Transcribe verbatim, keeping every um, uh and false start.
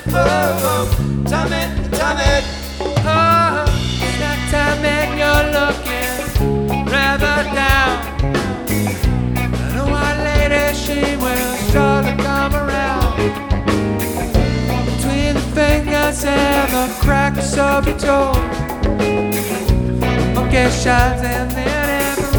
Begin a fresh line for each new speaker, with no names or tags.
Oh, oh, Tommy, Tommy. Oh, snack time and you're looking rather down. I know our lady, she will surely come around. Between the fingers and the cracks of your toe, monkey shines and then